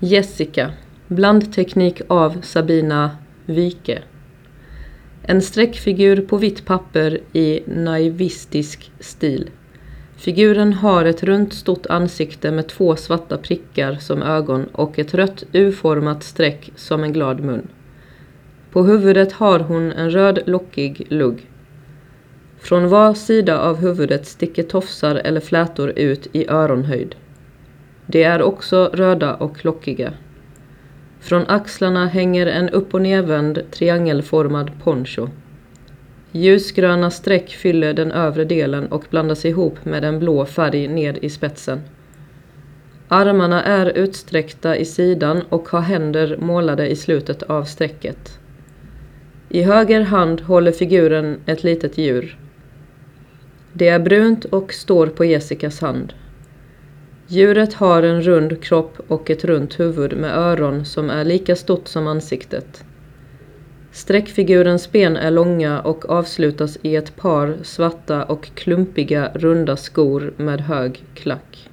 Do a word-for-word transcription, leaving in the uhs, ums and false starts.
Jessica, blandteknik av Sabina Wike. En streckfigur på vitt papper i naivistisk stil. Figuren har ett runt stort ansikte med två svarta prickar som ögon och ett rött U-format streck som en glad mun. På huvudet har hon en röd lockig lugg. Från var sida av huvudet sticker tofsar eller flätor ut i öronhöjd. De är också röda och lockiga. Från axlarna hänger en upp- och nedvänd triangelformad poncho. Ljusgröna streck fyller den övre delen och blandas ihop med en blå färg ned i spetsen. Armarna är utsträckta i sidan och har händer målade i slutet av strecket. I höger hand håller figuren ett litet djur. Det är brunt och står på Jessicas hand. Djuret har en rund kropp och ett runt huvud med öron som är lika stort som ansiktet. Streckfigurens ben är långa och avslutas i ett par svarta och klumpiga runda skor med hög klack.